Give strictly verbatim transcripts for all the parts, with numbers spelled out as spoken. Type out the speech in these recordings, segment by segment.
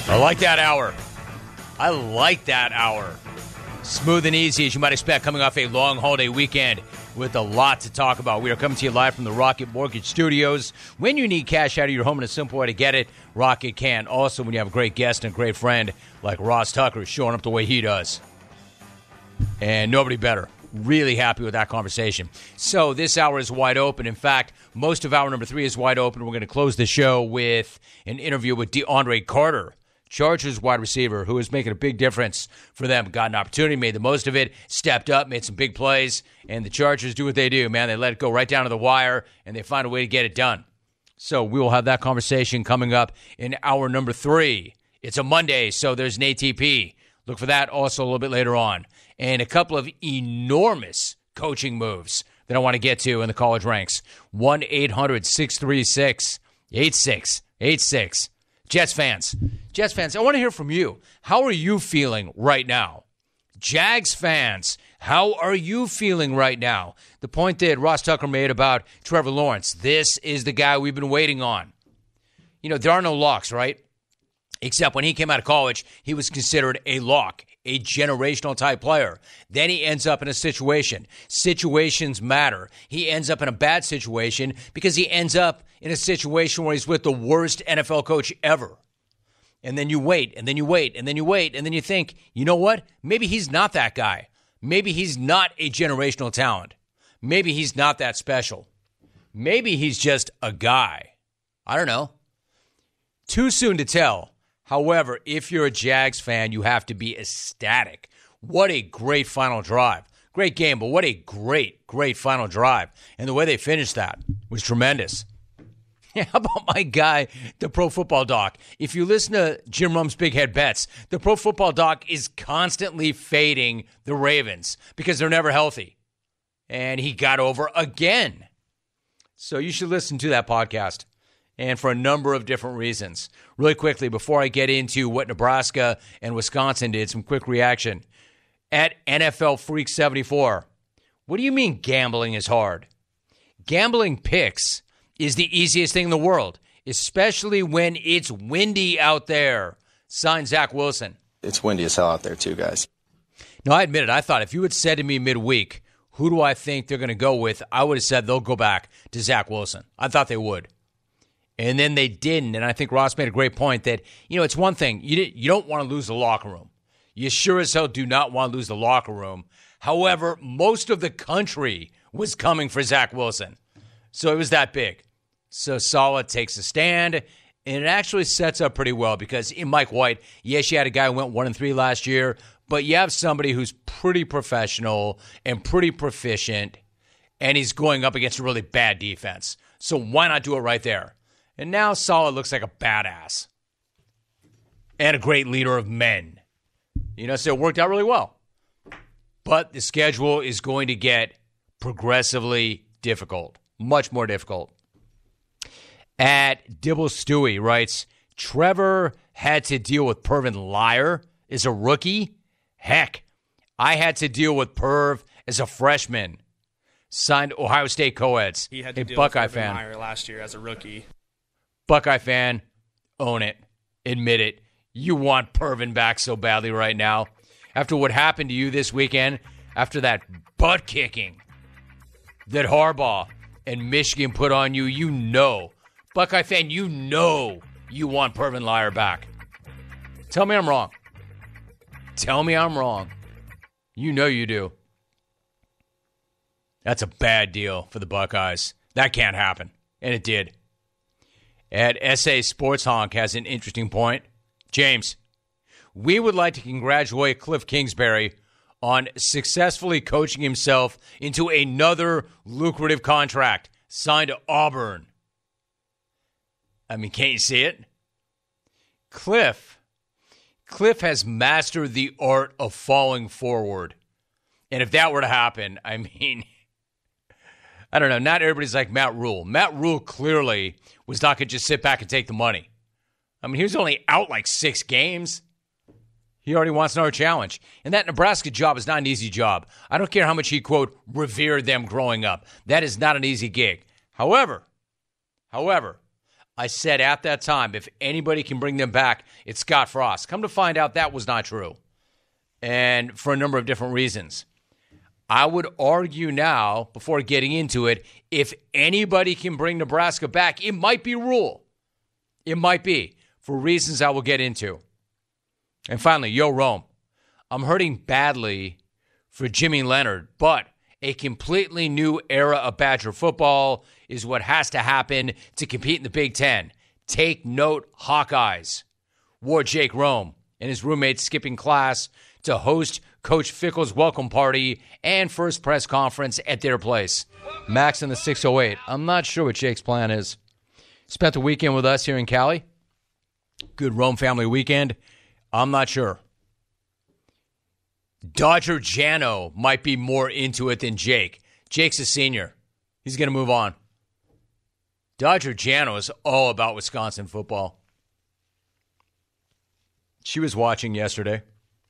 I like that hour. I like that hour. Smooth and easy, as you might expect, coming off a long holiday weekend with a lot to talk about. We are coming to you live from the Rocket Mortgage Studios. When you need cash out of your home and a simple way to get it, Rocket can. Also, when you have a great guest and a great friend like Ross Tucker showing up the way he does. And nobody better. Really happy with that conversation. So this hour is wide open. In fact, most of hour number three is wide open. We're going to close the show with an interview with DeAndre Carter, Chargers wide receiver, who is making a big difference for them. Got an opportunity, made the most of it, stepped up, made some big plays, and the Chargers do what they do, man. They let it go right down to the wire, and they find a way to get it done. So we will have that conversation coming up in hour number three. It's a Monday, so there's an A T P. Look for that also a little bit later on. And a couple of enormous coaching moves that I want to get to in the college ranks. one eight hundred six three six eight six eight six. Jets fans. Jets fans, I want to hear from you. How are you feeling right now? Jags fans, how are you feeling right now? The point that Ross Tucker made about Trevor Lawrence. This is the guy we've been waiting on. You know, there are no locks, right? Except when he came out of college, he was considered a lock, a generational type player. Then he ends up in a situation. Situations matter. He ends up in a bad situation because he ends up in a situation where he's with the worst N F L coach ever. And then you wait, and then you wait, and then you wait, and then you think, you know what? Maybe he's not that guy. Maybe he's not a generational talent. Maybe he's not that special. Maybe he's just a guy. I don't know. Too soon to tell. However, if you're a Jags fan, you have to be ecstatic. What a great final drive. Great game, but what a great, great final drive. And the way they finished that was tremendous. How about my guy, the Pro Football Doc? If you listen to Jim Rum's Big Head Bets, the Pro Football Doc is constantly fading the Ravens because they're never healthy. And he got over again. So you should listen to that podcast. And for a number of different reasons. Really quickly, before I get into what Nebraska and Wisconsin did, some quick reaction. At N F L Freak seventy-four, what do you mean gambling is hard? Gambling picks is the easiest thing in the world, especially when it's windy out there. Signed, Zach Wilson. It's windy as hell out there too, guys. No, I admit it. I thought if you had said to me midweek, who do I think they're going to go with, I would have said they'll go back to Zach Wilson. I thought they would. And then they didn't, and I think Ross made a great point that, you know, it's one thing. You you don't want to lose the locker room. You sure as hell do not want to lose the locker room. However, most of the country was coming for Zach Wilson. So it was that big. So Saleh takes a stand, and it actually sets up pretty well because in Mike White, yes, you had a guy who went one and three last year, but you have somebody who's pretty professional and pretty proficient, and he's going up against a really bad defense. So why not do it right there? And now Saleh looks like a badass and a great leader of men. You know, so it worked out really well. But the schedule is going to get progressively difficult, much more difficult. At Dibble Stewie writes, Trevor had to deal with Pervin Liar as a rookie? Heck, I had to deal with Perv as a freshman. Signed Ohio State co-eds. He had to a deal Buckeye with Pervin fan. Liar last year as a rookie. Buckeye fan, own it. Admit it. You want Pervin back so badly right now. After what happened to you this weekend, after that butt kicking that Harbaugh and Michigan put on you, you know. Buckeye fan, you know you want Pervin Liar back. Tell me I'm wrong. Tell me I'm wrong. You know you do. That's a bad deal for the Buckeyes. That can't happen. And it did. At S A Sports Honk has an interesting point. James, we would like to congratulate Cliff Kingsbury on successfully coaching himself into another lucrative contract signed to Auburn. I mean, can't you see it? Cliff. Cliff has mastered the art of falling forward. And if that were to happen, I mean, I don't know, not everybody's like Matt Rule. Matt Rule clearly was not going to just sit back and take the money. I mean, he was only out like six games. He already wants another challenge. And that Nebraska job is not an easy job. I don't care how much he, quote, revered them growing up. That is not an easy gig. However, however, I said at that time, if anybody can bring them back, it's Scott Frost. Come to find out that was not true. And for a number of different reasons. I would argue now, before getting into it, if anybody can bring Nebraska back, it might be Rule. It might be, for reasons I will get into. And finally, Yo Rome. I'm hurting badly for Jimmy Leonard, but a completely new era of Badger football is what has to happen to compete in the Big Ten. Take note, Hawkeyes. Wore Jake Rome and his roommates skipping class to host Coach Fickell's welcome party and first press conference at their place. Max in the six oh eight. I'm not sure what Jake's plan is. Spent the weekend with us here in Cali. Good Rome family weekend. I'm not sure. Dodger Jano might be more into it than Jake. Jake's a senior. He's going to move on. Dodger Jano is all about Wisconsin football. She was watching yesterday.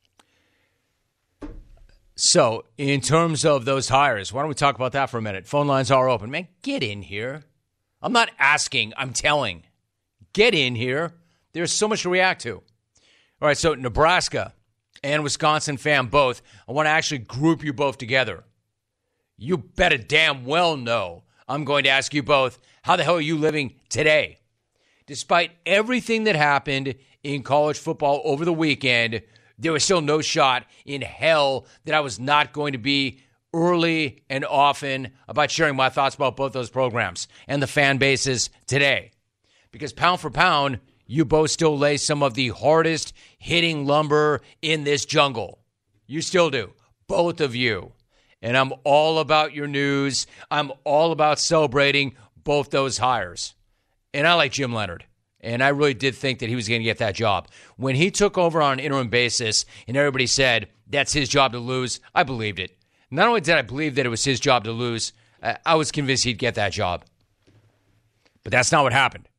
So, in terms of those hires, why don't we talk about that for a minute? Phone lines are open. Man, get in here. I'm not asking, I'm telling. Get in here. There's so much to react to. All right, so Nebraska and Wisconsin fan both. I want to actually group you both together. You better damn well know I'm going to ask you both, how the hell are you living today? Despite everything that happened in college football over the weekend, there was still no shot in hell that I was not going to be early and often about sharing my thoughts about both those programs and the fan bases today. Because pound for pound, you both still lay some of the hardest hitting lumber in this jungle. You still do. Both of you. And I'm all about your news. I'm all about celebrating both those hires. And I like Jim Leonard. And I really did think that he was going to get that job. When he took over on an interim basis and everybody said that's his job to lose, I believed it. Not only did I believe that it was his job to lose, I was convinced he'd get that job. But that's not what happened.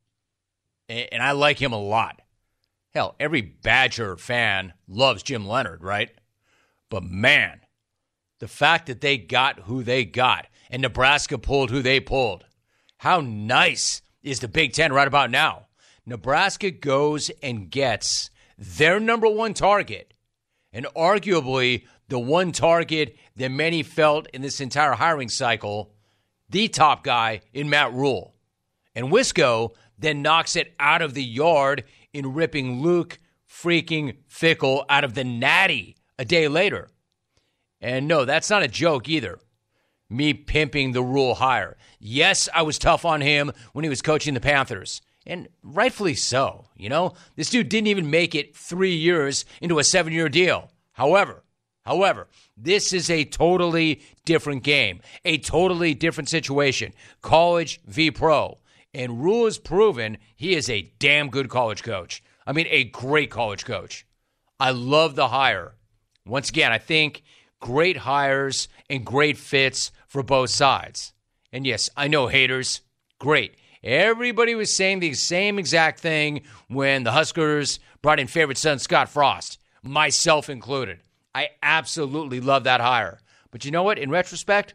And I like him a lot. Hell, every Badger fan loves Jim Leonard, right? But man, the fact that they got who they got and Nebraska pulled who they pulled, how nice is the Big Ten right about now? Nebraska goes and gets their number one target, and arguably the one target that many felt in this entire hiring cycle, the top guy in Matt Rule. And Wisco then knocks it out of the yard in ripping Luke freaking Fickell out of the Natty a day later. And no, that's not a joke either. Me pimping the Rule hire. Yes, I was tough on him when he was coaching the Panthers. And rightfully so, you know? This dude didn't even make it three years into a seven-year deal. However, however, this is a totally different game, a totally different situation. College v. pro. And Rule has proven he is a damn good college coach. I mean, a great college coach. I love the hire. Once again, I think great hires and great fits for both sides. And yes, I know haters. Great. Everybody was saying the same exact thing when the Huskers brought in favorite son Scott Frost, myself included. I absolutely love that hire. But you know what? In retrospect,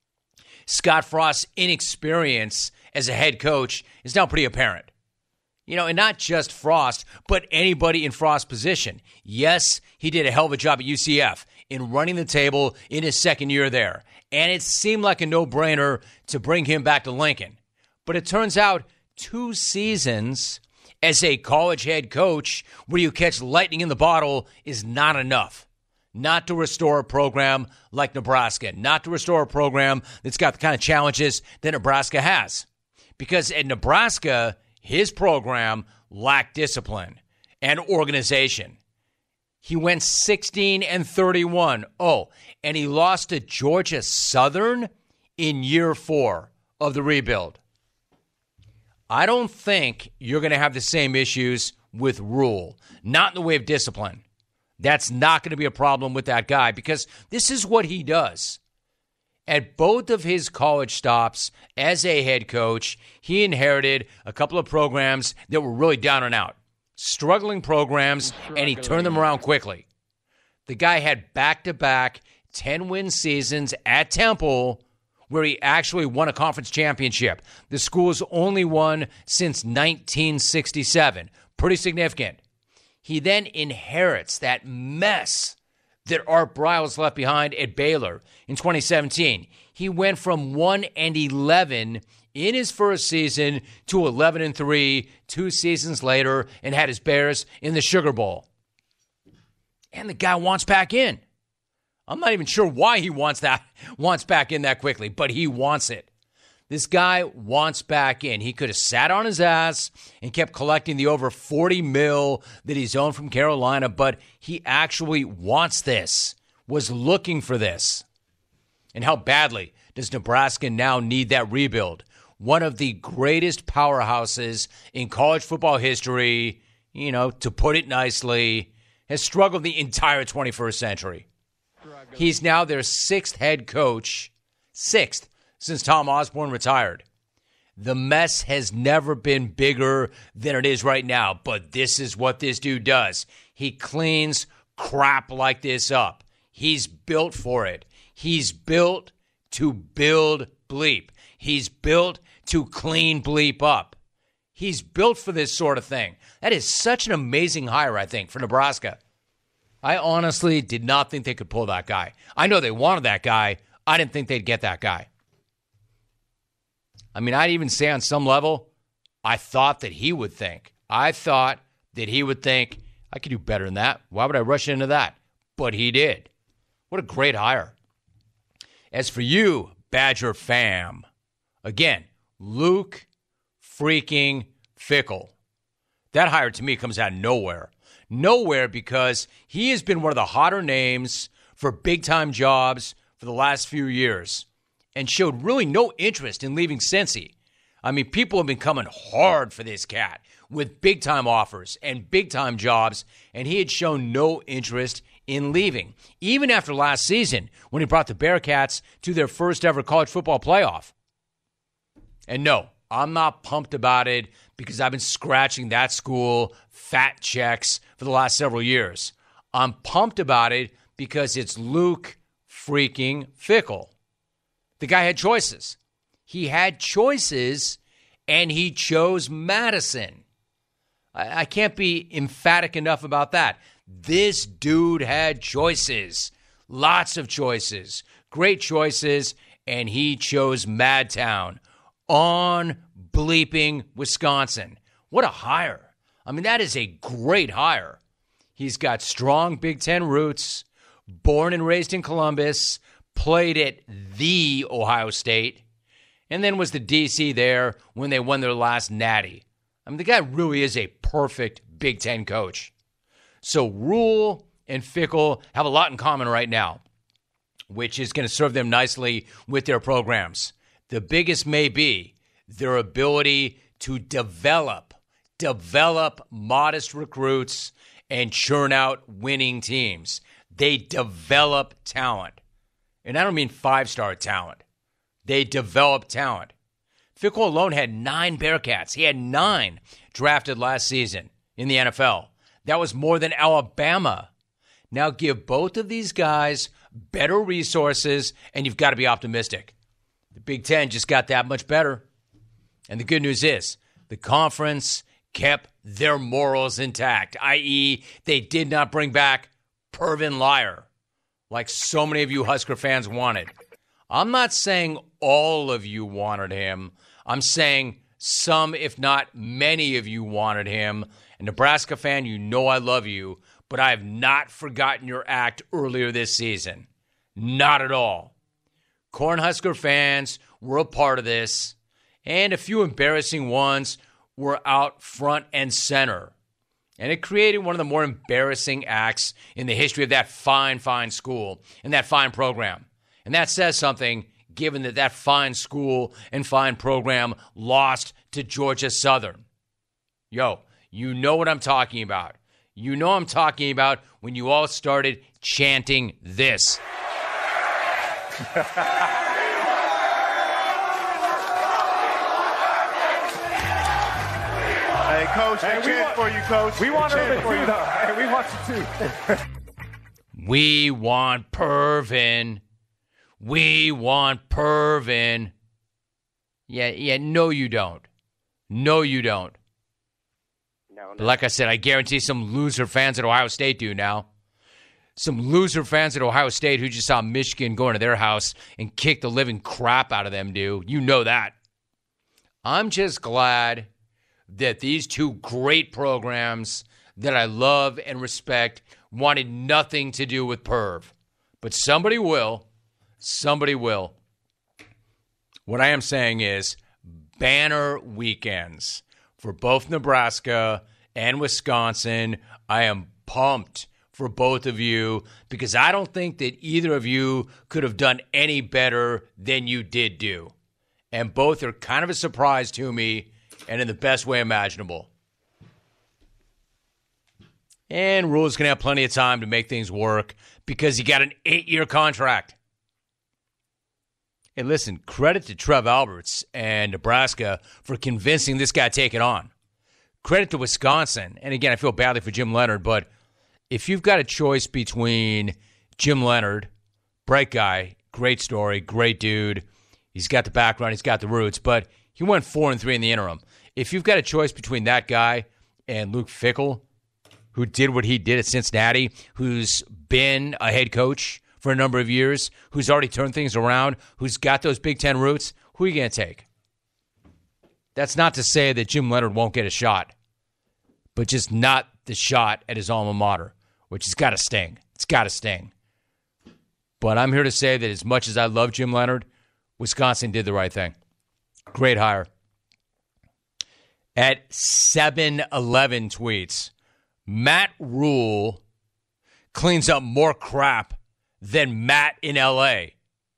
Scott Frost's inexperience as a head coach is now pretty apparent. You know, and not just Frost, but anybody in Frost's position. Yes, he did a hell of a job at U C F in running the table in his second year there. And it seemed like a no-brainer to bring him back to Lincoln. But it turns out two seasons as a college head coach where you catch lightning in the bottle is not enough. Not to restore a program like Nebraska. Not to restore a program that's got the kind of challenges that Nebraska has. Because at Nebraska, his program lacked discipline and organization. He went sixteen and thirty-one. Oh, and he lost to Georgia Southern in year four of the rebuild. I don't think you're going to have the same issues with Rule. Not in the way of discipline. That's not going to be a problem with that guy because this is what he does. At both of his college stops as a head coach, he inherited a couple of programs that were really down and out. Struggling programs, and he turned them around quickly. The guy had back-to-back ten-win seasons at Temple where he actually won a conference championship. The school's only won since nineteen sixty-seven. Pretty significant. He then inherits that mess that Art Briles left behind at Baylor in twenty seventeen. He went from one and eleven in his first season to eleven and three two seasons later and had his Bears in the Sugar Bowl. And the guy wants back in. I'm not even sure why he wants that wants back in that quickly, but he wants it. This guy wants back in. He could have sat on his ass and kept collecting the over forty mil that he's owned from Carolina, but he actually wants this, was looking for this. And how badly does Nebraska now need that rebuild? One of the greatest powerhouses in college football history, you know, to put it nicely, has struggled the entire twenty-first century. He's now their sixth head coach, sixth since Tom Osborne retired. The mess has never been bigger than it is right now, but this is what this dude does. He cleans crap like this up. He's built for it. He's built to build bleep. He's built to clean bleep up. He's built for this sort of thing. That is such an amazing hire, I think, for Nebraska. I honestly did not think they could pull that guy. I know they wanted that guy. I didn't think they'd get that guy. I mean, I'd even say on some level, I thought that he would think. I thought that he would think, I could do better than that. Why would I rush into that? But he did. What a great hire. As for you, Badger fam, again, Luke freaking Fickell. That hire to me comes out of nowhere. Nowhere, because he has been one of the hotter names for big-time jobs for the last few years and showed really no interest in leaving Cincy. I mean, people have been coming hard for this cat with big-time offers and big-time jobs, and he had shown no interest in leaving, even after last season when he brought the Bearcats to their first-ever college football playoff. And no, I'm not pumped about it because I've been scratching that school fat checks for the last several years. I'm pumped about it because it's Luke freaking Fickell. The guy had choices. He had choices, and he chose Madison. I, I can't be emphatic enough about that. This dude had choices. Lots of choices. Great choices, and he chose Madtown on bleeping Wisconsin. What a hire. I mean, that is a great hire. He's got strong Big Ten roots, born and raised in Columbus, played at the Ohio State, and then was the D C there when they won their last natty. I mean, the guy really is a perfect Big Ten coach. So Rule and Fickell have a lot in common right now, which is going to serve them nicely with their programs. The biggest may be their ability to develop, develop modest recruits and churn out winning teams. They develop talent. And I don't mean five-star talent. They develop talent. Fickell alone had nine Bearcats. He had nine drafted last season in the N F L. That was more than Alabama. Now give both of these guys better resources, and you've got to be optimistic. The Big Ten just got that much better. And the good news is the conference kept their morals intact, that is they did not bring back Pervin Liar like so many of you Husker fans wanted. I'm not saying all of you wanted him. I'm saying some, if not many of you wanted him. And Nebraska fan, you know I love you, but I have not forgotten your act earlier this season. Not at all. Cornhusker fans were a part of this, and a few embarrassing ones were out front and center. And it created one of the more embarrassing acts in the history of that fine, fine school and that fine program. And that says something, given that that fine school and fine program lost to Georgia Southern. Yo, you know what I'm talking about. You know I'm talking about when you all started chanting this. Hey, Coach, hey, we want for you, Coach. We want Irvin for you, though. Hey, we want you too. We want Pervin. We want Pervin. Yeah, yeah, no you don't. No you don't. No, no. But like I said, I guarantee some loser fans at Ohio State do now. Some loser fans at Ohio State who just saw Michigan go into their house and kick the living crap out of them do. You know that. I'm just glad that these two great programs that I love and respect wanted nothing to do with Perv. But somebody will. Somebody will. What I am saying is banner weekends for both Nebraska and Wisconsin. I am pumped for both of you because I don't think that either of you could have done any better than you did do. And both are kind of a surprise to me and in the best way imaginable. And Rhule's going to have plenty of time to make things work because he got an eight-year contract. And listen, credit to Trev Alberts and Nebraska for convincing this guy to take it on. Credit to Wisconsin. And again, I feel badly for Jim Leonhard, but if you've got a choice between Jim Leonhard, bright guy, great story, great dude, he's got the background, he's got the roots, but he went four and three in the interim. If you've got a choice between that guy and Luke Fickell, who did what he did at Cincinnati, who's been a head coach for a number of years, who's already turned things around, who's got those Big Ten roots, who are you going to take? That's not to say that Jim Leonhard won't get a shot, but just not the shot at his alma mater, which has got to sting. It's got to sting. But I'm here to say that as much as I love Jim Leonhard, Wisconsin did the right thing. Great hire. At seven eleven tweets, Matt Rhule cleans up more crap than Matt in L A.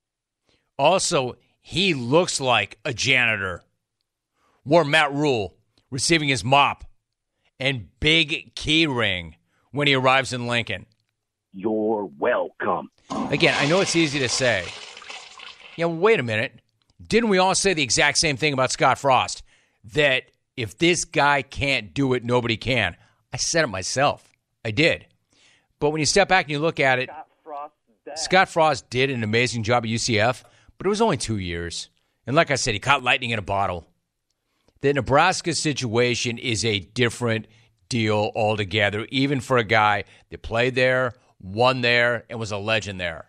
Also, he looks like a janitor. Wore Matt Rhule receiving his mop and big key ring when he arrives in Lincoln. You're welcome. Again, I know it's easy to say. Yeah, well, wait a minute. Didn't we all say the exact same thing about Scott Frost? That if this guy can't do it, nobody can. I said it myself. I did. But when you step back and you look at it, Scott Frost, Scott Frost did an amazing job at U C F, but it was only two years. And like I said, he caught lightning in a bottle. The Nebraska situation is a different deal altogether, even for a guy that played there, won there, and was a legend there.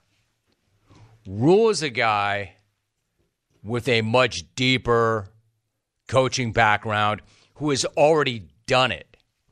Rhule is a guy with a much deeper coaching background who has already done it.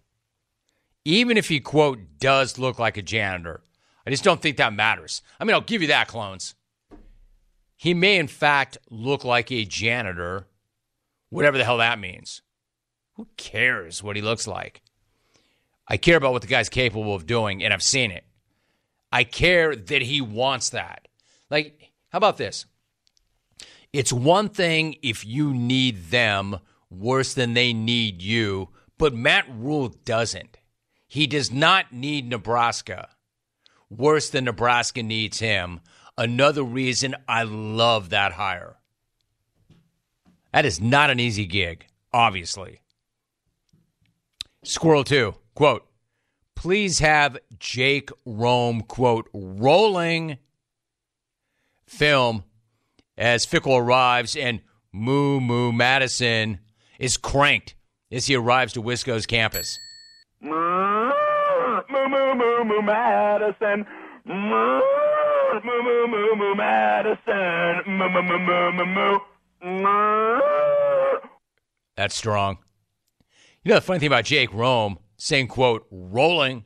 Even if he, quote, does look like a janitor. I just don't think that matters. I mean, I'll give you that, clones. He may, in fact, look like a janitor, whatever the hell that means. Who cares what he looks like? I care about what the guy's capable of doing, and I've seen it. I care that he wants that. Like, how about this? It's one thing if you need them worse than they need you, but Matt Rhule doesn't. He does not need Nebraska worse than Nebraska needs him. Another reason I love that hire. That is not an easy gig, obviously. Squirrel two, quote, please have Jake Rome, quote, rolling film as Fickell arrives and Moo Moo Madison is cranked as he arrives to Wisco's campus. Moo moo moo moo Madison. Moo moo moo moo moo Madison. Moo moo moo moo moo moo. That's strong. You know the funny thing about Jake Rome saying, quote, rolling,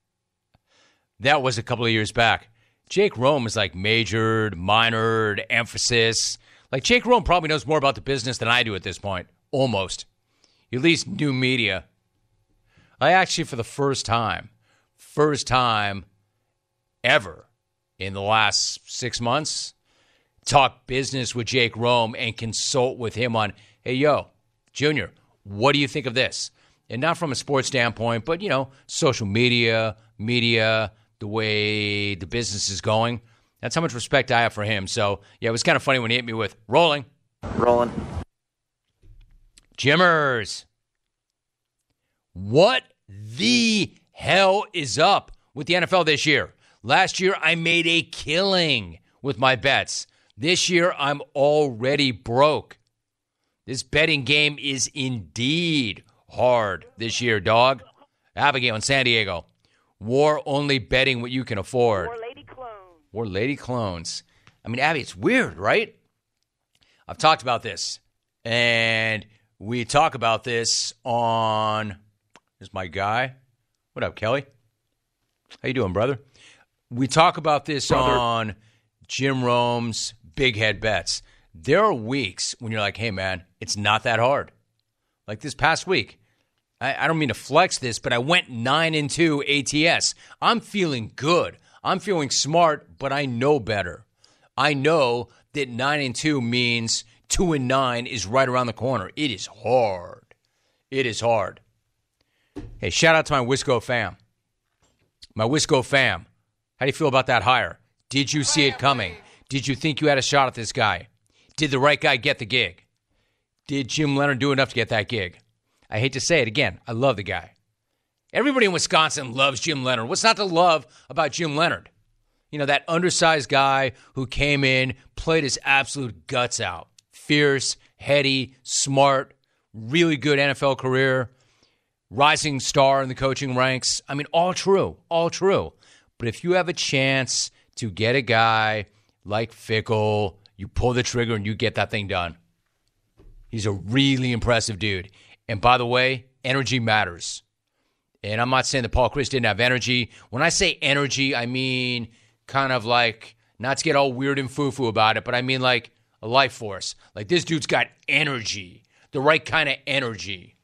that was a couple of years back. Jake Rome is like majored, minored, emphasis. Like Jake Rome probably knows more about the business than I do at this point. Almost. At least new media. I actually, for the first time, first time ever in the last six months, talk business with Jake Rome and consult with him on, hey, yo, Junior, what do you think of this? And not from a sports standpoint, but, you know, social media, media, the way the business is going. That's how much respect I have for him. So, yeah, it was kind of funny when he hit me with rolling. Rolling. Jimmers. What the hell is up with the N F L this year? Last year, I made a killing with my bets. This year, I'm already broke. This betting game is indeed hard this year, dog. Abigail in San Diego. War only betting what you can afford. War lady clones. War lady clones. I mean, Abby, it's weird, right? I've talked about this. And we talk about this on... Here's my guy. What up, Kelly? How you doing, brother? We talk about this brother. on Jim Rome's Big Head Bets. There are weeks when you're like, hey, man, it's not that hard. Like this past week. I, I don't mean to flex this, but I went nine and two A T S. I'm feeling good. I'm feeling smart, but I know better. I know that nine and two means two and nine is right around the corner. It is hard. It is hard. Hey, shout out to my Wisco fam. My Wisco fam. How do you feel about that hire? Did you see it coming? Did you think you had a shot at this guy? Did the right guy get the gig? Did Jim Leonard do enough to get that gig? I hate to say it again. I love the guy. Everybody in Wisconsin loves Jim Leonard. What's not to love about Jim Leonard? You know, that undersized guy who came in, played his absolute guts out. Fierce, heady, smart, really good N F L career, rising star in the coaching ranks. I mean, all true, all true. But if you have a chance to get a guy like Fickell, you pull the trigger and you get that thing done. He's a really impressive dude. And by the way, energy matters. And I'm not saying that Paul Chryst didn't have energy. When I say energy, I mean kind of like, not to get all weird and foo-foo about it, but I mean like a life force. Like this dude's got energy, the right kind of energy.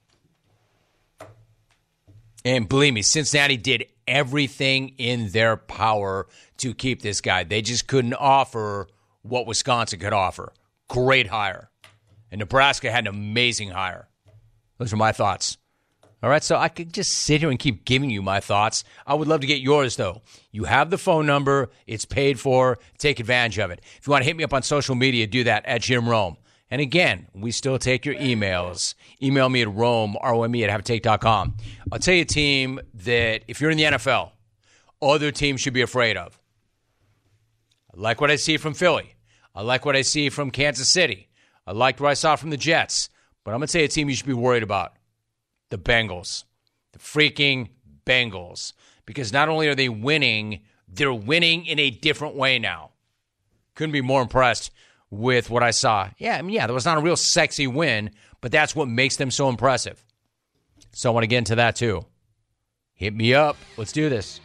And believe me, Cincinnati did everything in their power to keep this guy. They just couldn't offer what Wisconsin could offer. Great hire. And Nebraska had an amazing hire. Those are my thoughts. All right, so I could just sit here and keep giving you my thoughts. I would love to get yours, though. You have the phone number. It's paid for. Take advantage of it. If you want to hit me up on social media, do that at Jim Rome. And again, we still take your emails. Email me at Rome, R O M E, at have a take dot com. I'll tell you a team that, if you're in the N F L, other teams should be afraid of. I like what I see from Philly. I like what I see from Kansas City. I liked what I saw from the Jets. But I'm going to tell you a team you should be worried about. The Bengals. The freaking Bengals. Because not only are they winning, they're winning in a different way now. Couldn't be more impressed with what I saw. Yeah, I mean, yeah, that was not a real sexy win, but that's what makes them so impressive. So I want to get into that too. Hit me up. Let's do this.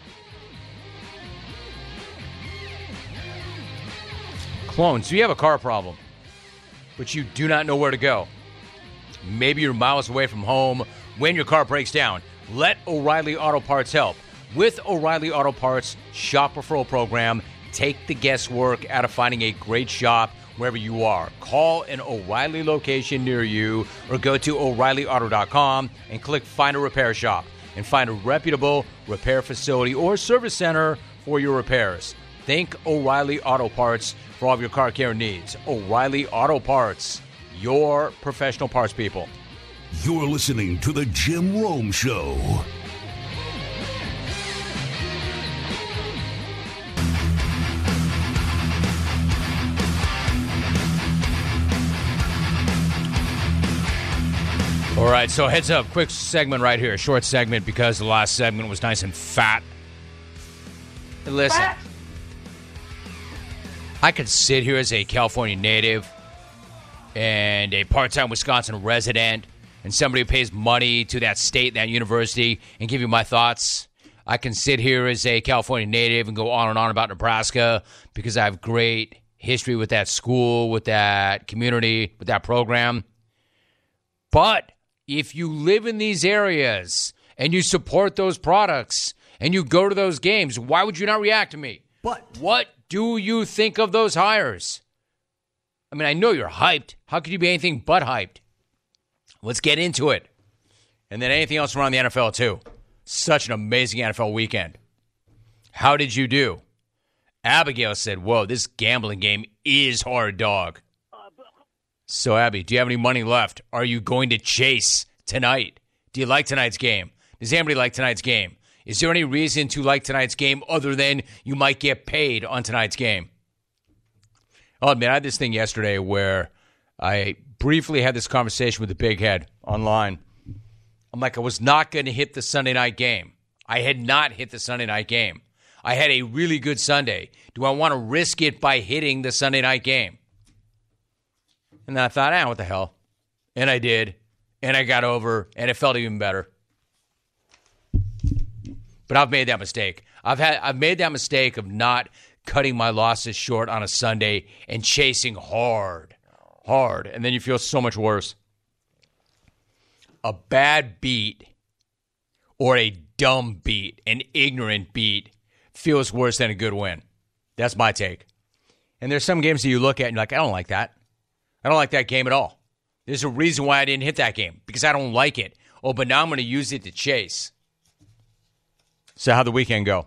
Clones, do you have a car problem, but you do not know where to go? Maybe you're miles away from home when your car breaks down. Let O'Reilly Auto Parts help. With O'Reilly Auto Parts Shop Referral Program, take the guesswork out of finding a great shop wherever you are. Call an O'Reilly location near you or go to O'Reilly Auto dot com and click Find a Repair Shop and find a reputable repair facility or service center for your repairs. Think O'Reilly Auto Parts for all of your car care needs. O'Reilly Auto Parts, your professional parts people. You're listening to The Jim Rome Show. All right, so heads up, quick segment right here, short segment because the last segment was nice and fat. And listen, fat. I could sit here as a California native and a part-time Wisconsin resident and somebody who pays money to that state, that university, and give you my thoughts. I can sit here as a California native and go on and on about Nebraska because I have great history with that school, with that community, with that program. But if you live in these areas and you support those products and you go to those games, why would you not react to me? But what do you think of those hires? I mean, I know you're hyped. How could you be anything but hyped? Let's get into it. And then anything else around the N F L, too. Such an amazing N F L weekend. How did you do? Abigail said, whoa, this gambling game is hard, dog. So, Abby, do you have any money left? Are you going to chase tonight? Do you like tonight's game? Does anybody like tonight's game? Is there any reason to like tonight's game other than you might get paid on tonight's game? I'll admit, I had this thing yesterday where I briefly had this conversation with the big head online. I'm like, I was not going to hit the Sunday night game. I had not hit the Sunday night game. I had a really good Sunday. Do I want to risk it by hitting the Sunday night game? And then I thought, ah, what the hell? And I did. And I got over, and it felt even better. But I've made that mistake. I've had I've made that mistake of not cutting my losses short on a Sunday and chasing hard, hard. And then you feel so much worse. A bad beat or a dumb beat, an ignorant beat, feels worse than a good win. That's my take. And there's some games that you look at and you're like, I don't like that. I don't like that game at all. There's a reason why I didn't hit that game, because I don't like it. Oh, but now I'm going to use it to chase. So how'd the weekend go?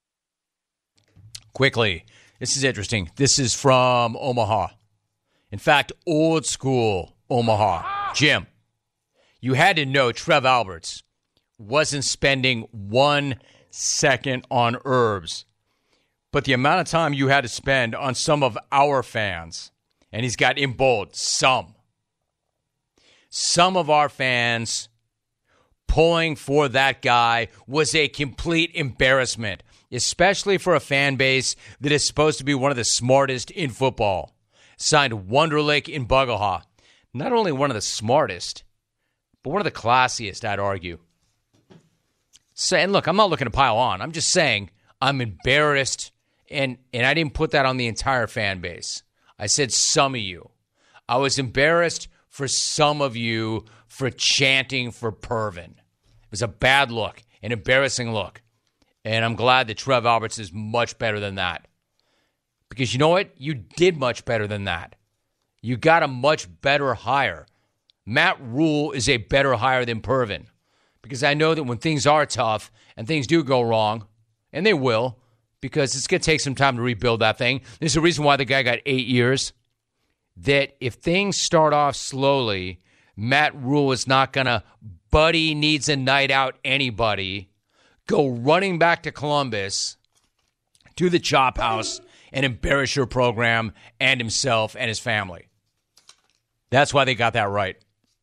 Quickly, this is interesting. This is from Omaha. In fact, old school Omaha. Jim, you had to know Trev Alberts wasn't spending one second on herbs. But the amount of time you had to spend on some of our fans, and he's got in bold, some. Some of our fans pulling for that guy was a complete embarrassment, especially for a fan base that is supposed to be one of the smartest in football. Signed Wunderlich in Bugaha. Not only one of the smartest, but one of the classiest, I'd argue. So, and look, I'm not looking to pile on. I'm just saying I'm embarrassed, and, and I didn't put that on the entire fan base. I said some of you. I was embarrassed for some of you for chanting for Pervin. It was a bad look, an embarrassing look. And I'm glad that Trev Alberts is much better than that. Because you know what? You did much better than that. You got a much better hire. Matt Rule is a better hire than Pervin. Because I know that when things are tough and things do go wrong, and they will, because it's going to take some time to rebuild that thing. There's a reason why the guy got eight years. That if things start off slowly, Matt Rule is not going to, buddy needs a night out anybody, go running back to Columbus, to the Chop House, and embarrass your program and himself and his family. That's why they got that right.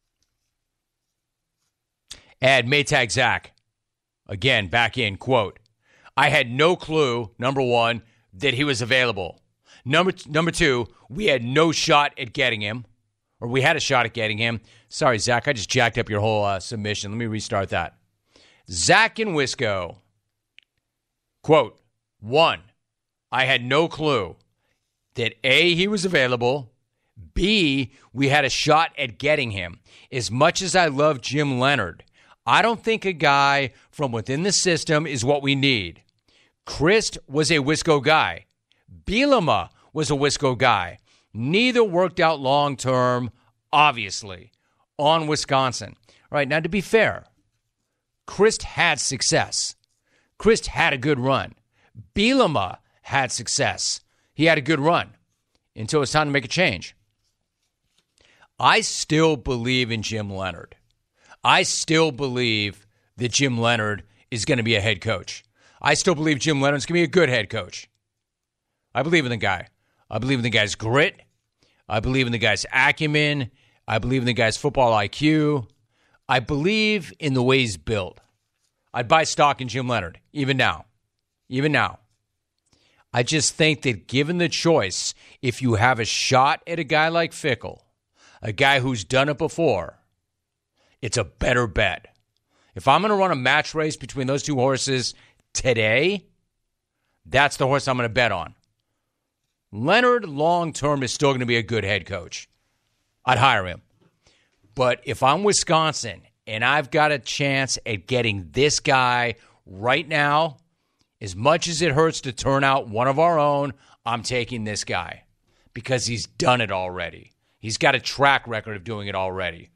Add Maytag Zach. Again, back in, quote, I had no clue, number one, that he was available. Number number two, we had no shot at getting him, or we had a shot at getting him. Sorry, Zach, I just jacked up your whole uh, submission. Let me restart that. Zach in Wisco, quote, one, I had no clue that A, he was available, B, we had a shot at getting him. As much as I love Jim Leonard, I don't think a guy from within the system is what we need. Christ was a Wisco guy. Bielema was a Wisco guy. Neither worked out long-term, obviously, on Wisconsin. All right, now to be fair, Christ had success. Christ had a good run. Bielema had success. He had a good run until it's time to make a change. I still believe in Jim Leonard. I still believe that Jim Leonard is going to be a head coach. I still believe Jim Leonard's going to be a good head coach. I believe in the guy. I believe in the guy's grit. I believe in the guy's acumen. I believe in the guy's football I Q. I believe in the way he's built. I'd buy stock in Jim Leonard, even now. Even now. I just think that given the choice, if you have a shot at a guy like Fickell, a guy who's done it before, it's a better bet. If I'm going to run a match race between those two horses today, that's the horse I'm going to bet on. Leonard, long-term, is still going to be a good head coach. I'd hire him. But if I'm Wisconsin and I've got a chance at getting this guy right now, as much as it hurts to turn out one of our own, I'm taking this guy because he's done it already. He's got a track record of doing it already.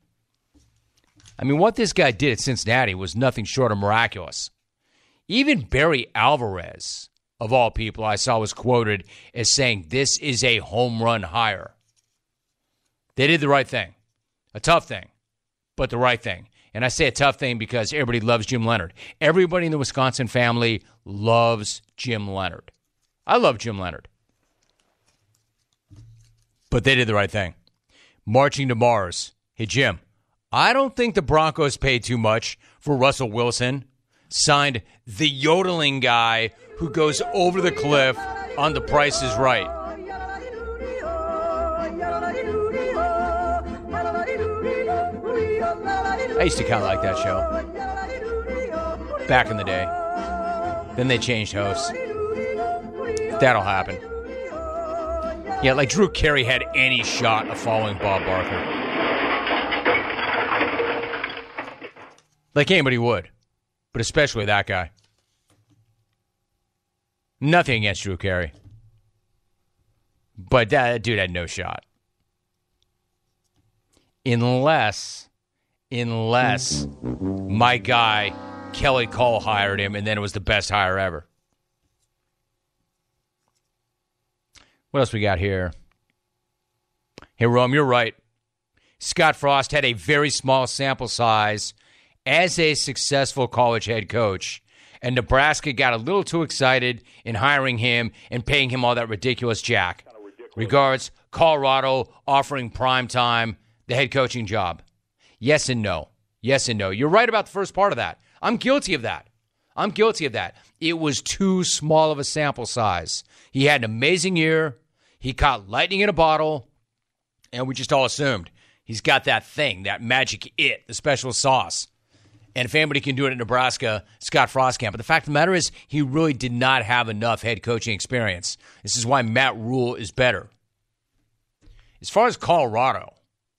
I mean, what this guy did at Cincinnati was nothing short of miraculous. Even Barry Alvarez, of all people, I saw was quoted as saying, this is a home run hire. They did the right thing. A tough thing, but the right thing. And I say a tough thing because everybody loves Jim Leonard. Everybody in the Wisconsin family loves Jim Leonard. I love Jim Leonard. But they did the right thing. Marching to Mars. Hey, Jim, I don't think the Broncos paid too much for Russell Wilson. Signed the yodeling guy who goes over the cliff on The Price is Right. I used to kind of like that show back in the day. Then they changed hosts. That'll happen. Yeah, like Drew Carey had any shot of following Bob Barker. Like anybody would. But especially that guy. Nothing against Drew Carey. But that dude had no shot. Unless, unless my guy, Kelly Cole, hired him, and then it was the best hire ever. What else we got here? Hey, Rome, you're right. Scott Frost had a very small sample size as a successful college head coach, and Nebraska got a little too excited in hiring him and paying him all that ridiculous jack. Regards, Colorado offering primetime the head coaching job. Yes and no. Yes and no. You're right about the first part of that. I'm guilty of that. I'm guilty of that. It was too small of a sample size. He had an amazing year. He caught lightning in a bottle, and we just all assumed he's got that thing, that magic it, the special sauce. And if anybody can do it in Nebraska, Scott Frost can. But the fact of the matter is, he really did not have enough head coaching experience. This is why Matt Rule is better. As far as Colorado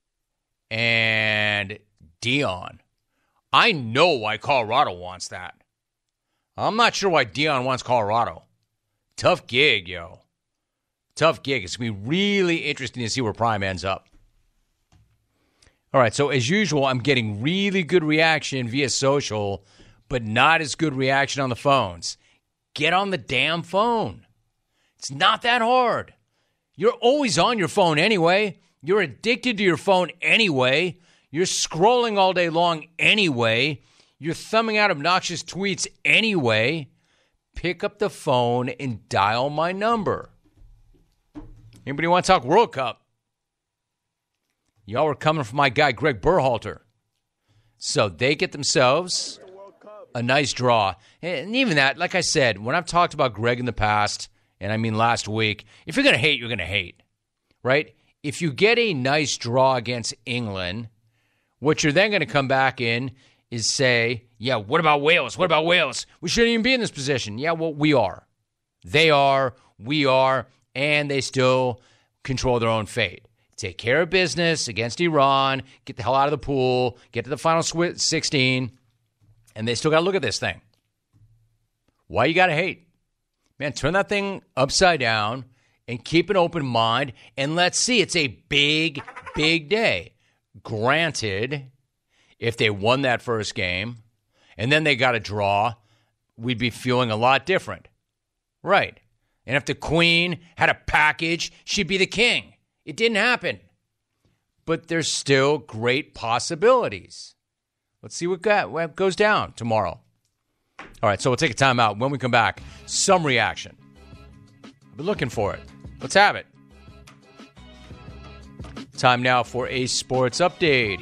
and Deion, I know why Colorado wants that. I'm not sure why Deion wants Colorado. Tough gig, yo. Tough gig. It's going to be really interesting to see where Prime ends up. All right, so as usual, I'm getting really good reaction via social, but not as good reaction on the phones. Get on the damn phone. It's not that hard. You're always on your phone anyway. You're addicted to your phone anyway. You're scrolling all day long anyway. You're thumbing out obnoxious tweets anyway. Pick up the phone and dial my number. Anybody want to talk World Cup? Y'all were coming from my guy, Greg Berhalter. So they get themselves a nice draw. And even that, like I said, when I've talked about Greg in the past, and I mean last week, if you're going to hate, you're going to hate, right? If you get a nice draw against England, what you're then going to come back in is say, yeah, what about Wales? What about Wales? We shouldn't even be in this position. Yeah, well, we are. They are, we are, and they still control their own fate. Take care of business against Iran, get the hell out of the pool, get to the final sixteen, and they still got to look at this thing. Why you got to hate? Man, turn that thing upside down and keep an open mind, and let's see. It's a big, big day. Granted, if they won that first game and then they got a draw, we'd be feeling a lot different. Right. And if the queen had a package, she'd be the king. It didn't happen. But there's still great possibilities. Let's see what, got, what goes down tomorrow. All right, so we'll take a time out. When we come back, some reaction. I've been looking for it. Let's have it. Time now for a sports update.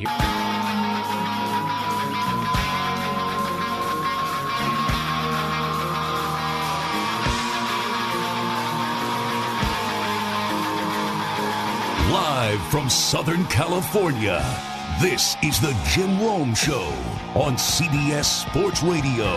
Live from Southern California, this is the Jim Rome Show on C B S Sports Radio.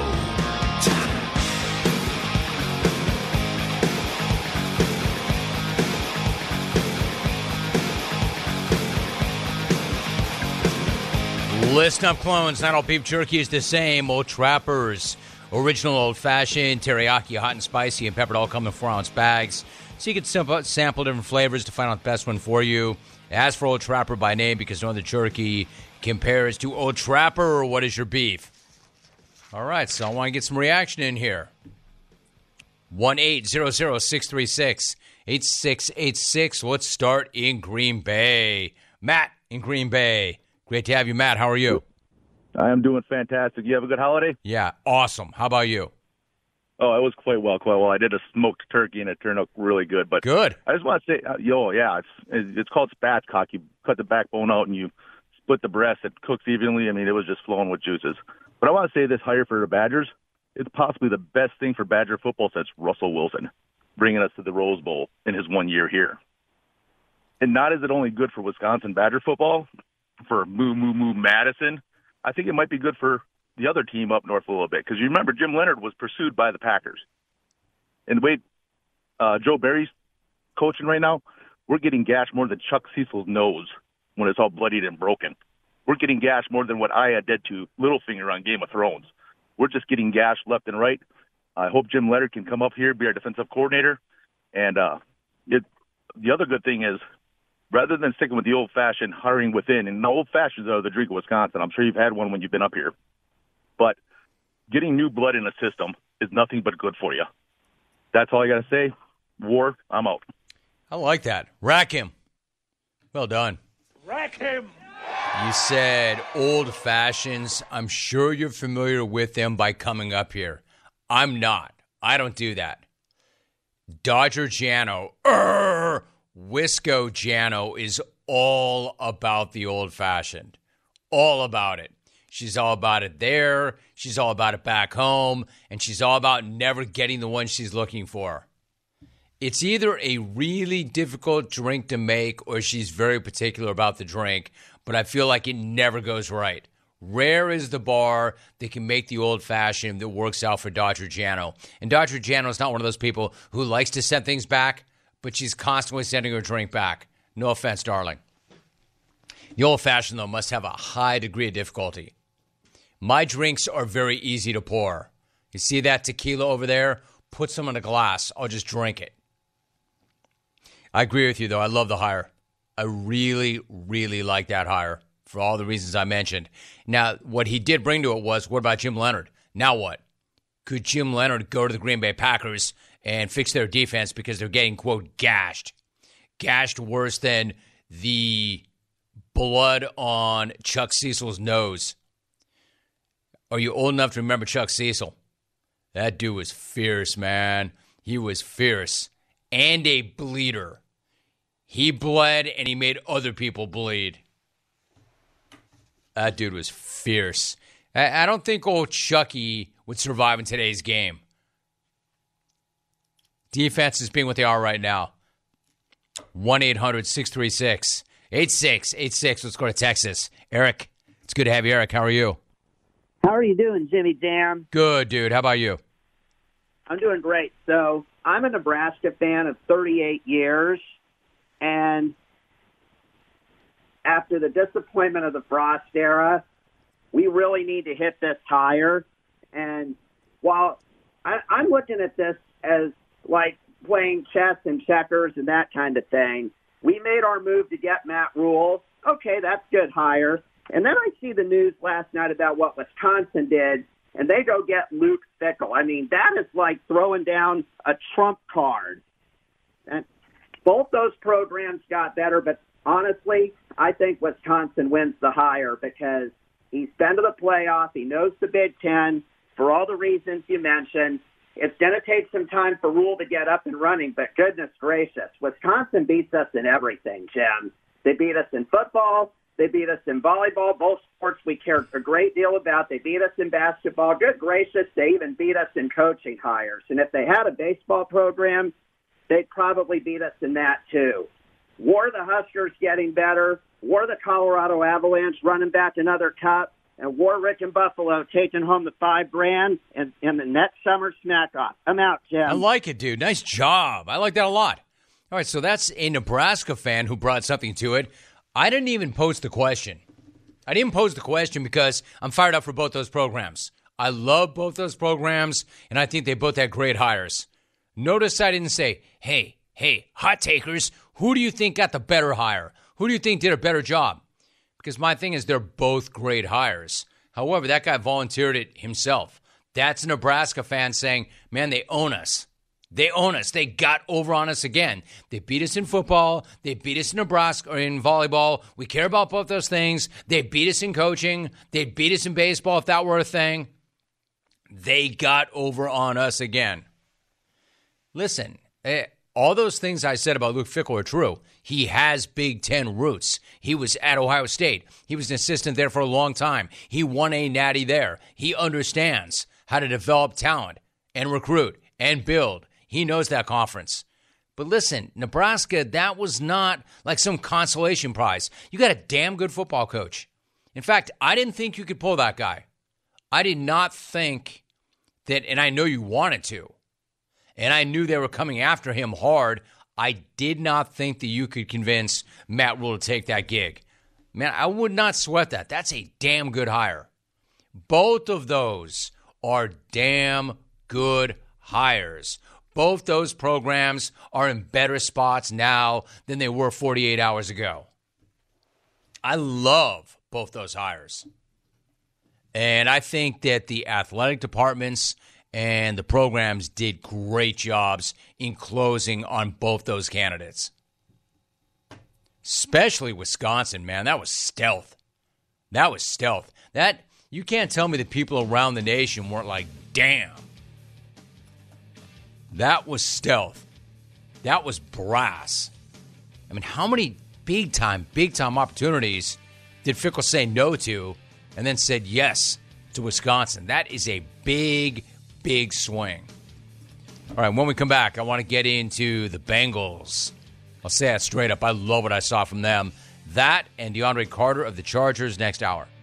Listen up, clones. Not all beef jerky is the same. Old Trappers, original old-fashioned, teriyaki, hot and spicy, and peppered all come in four-ounce bags. So you can sample, sample different flavors to find out the best one for you. Ask for Old Trapper by name because no other jerky compares to Old Trapper. What is your beef? All right, so I want to get some reaction in here. one eight hundred six three six eight six eight six. Let's start in Green Bay. Matt in Green Bay. Great to have you, Matt. How are you? I am doing fantastic. You have a good holiday? Yeah, awesome. How about you? Oh, it was quite well, quite well. I did a smoked turkey, and it turned out really good. But Good. I just want to say, uh, yo, yeah, it's it's called spatchcock. You cut the backbone out and you split the breast. It cooks evenly. I mean, it was just flowing with juices. But I want to say this hire for the Badgers, it's possibly the best thing for Badger football since Russell Wilson, bringing us to the Rose Bowl in his one year here. And not is it only good for Wisconsin Badger football, for Moo Moo Moo Madison, I think it might be good for the other team up north a little bit. Because you remember Jim Leonard was pursued by the Packers. And the way uh, Joe Barry's coaching right now, we're getting gashed more than Chuck Cecil's nose when it's all bloodied and broken. We're getting gashed more than what Aya did to Littlefinger on Game of Thrones. We're just getting gashed left and right. I hope Jim Leonard can come up here, be our defensive coordinator. And uh, it, the other good thing is, rather than sticking with the old-fashioned hiring within, and the old-fashions are the drink of Wisconsin. I'm sure you've had one when you've been up here. But getting new blood in the system is nothing but good for you. That's all I got to say. War, I'm out. I like that. Rack him. Well done. Rack him. You said old fashions. I'm sure you're familiar with them by coming up here. I'm not. I don't do that. Dodger Jano, er, Wisco Jano is all about the old fashioned. All about it. She's all about it there. She's all about it back home. And she's all about never getting the one she's looking for. It's either a really difficult drink to make or she's very particular about the drink, but I feel like it never goes right. Rare is the bar that can make the old-fashioned that works out for Dodger Jano. And Dodger Jano is not one of those people who likes to send things back, but she's constantly sending her drink back. No offense, darling. The old-fashioned, though, must have a high degree of difficulty. My drinks are very easy to pour. You see that tequila over there? Put some in a glass. I'll just drink it. I agree with you, though. I love the hire. I really, really like that hire for all the reasons I mentioned. Now, what he did bring to it was, what about Jim Leonard? Now what? Could Jim Leonard go to the Green Bay Packers and fix their defense because they're getting, quote, gashed? Gashed worse than the blood on Chuck Cecil's nose. Are you old enough to remember Chuck Cecil? That dude was fierce, man. He was fierce. And a bleeder. He bled and he made other people bleed. That dude was fierce. I don't think old Chucky would survive in today's game. Defenses being what they are right now. one eight hundred six three six eight six eight six. Let's go to Texas. Eric, it's good to have you, Eric. How are you? How are you doing, Jimmy Jam? Good, dude. How about you? I'm doing great. So I'm a Nebraska fan of thirty-eight years, and after the disappointment of the Frost era, we really need to hit this higher. And while I, I'm looking at this as like playing chess and checkers and that kind of thing, we made our move to get Matt Rule. Okay, that's good hire. And then I see the news last night about what Wisconsin did, and they go get Luke Fickell. I mean, that is like throwing down a trump card. And both those programs got better, but honestly, I think Wisconsin wins the hire because he's been to the playoff. He knows the Big Ten for all the reasons you mentioned. It's going to take some time for Rule to get up and running, but goodness gracious, Wisconsin beats us in everything, Jim. They beat us in football. They beat us in volleyball, both sports we care a great deal about. They beat us in basketball. Good gracious, they even beat us in coaching hires. And if they had a baseball program, they'd probably beat us in that too. War the Huskers getting better. War the Colorado Avalanche running back another cup. And War Rick and Buffalo taking home the five grand in, in the next summer smack off. I'm out, Jim. I like it, dude. Nice job. I like that a lot. All right, so that's a Nebraska fan who brought something to it. I didn't even pose the question. I didn't pose the question because I'm fired up for both those programs. I love both those programs, and I think they both had great hires. Notice I didn't say, hey, hey, hot takers, who do you think got the better hire? Who do you think did a better job? Because my thing is they're both great hires. However, that guy volunteered it himself. That's a Nebraska fan saying, man, they own us. They own us. They got over on us again. They beat us in football. They beat us in Nebraska or in volleyball. We care about both those things. They beat us in coaching. They beat us in baseball if that were a thing. They got over on us again. Listen, eh, all those things I said about Luke Fickell are true. He has Big Ten roots. He was at Ohio State. He was an assistant there for a long time. He won a natty there. He understands how to develop talent and recruit and build. He knows that conference. But listen, Nebraska, that was not like some consolation prize. You got a damn good football coach. In fact, I didn't think you could pull that guy. I did not think that, and I know you wanted to, and I knew they were coming after him hard. I did not think that you could convince Matt Rhule to take that gig. Man, I would not sweat that. That's a damn good hire. Both of those are damn good hires. Both those programs are in better spots now than they were forty-eight hours ago. I love both those hires. And I think that the athletic departments and the programs did great jobs in closing on both those candidates. Especially Wisconsin, man. That was stealth. That was stealth. That, you can't tell me that people around the nation weren't like, damn. That was stealth. That was brass. I mean, how many big-time, big-time opportunities did Fickell say no to and then said yes to Wisconsin? That is a big, big swing. All right, when we come back, I want to get into the Bengals. I'll say that straight up. I love what I saw from them. That and DeAndre Carter of the Chargers next hour.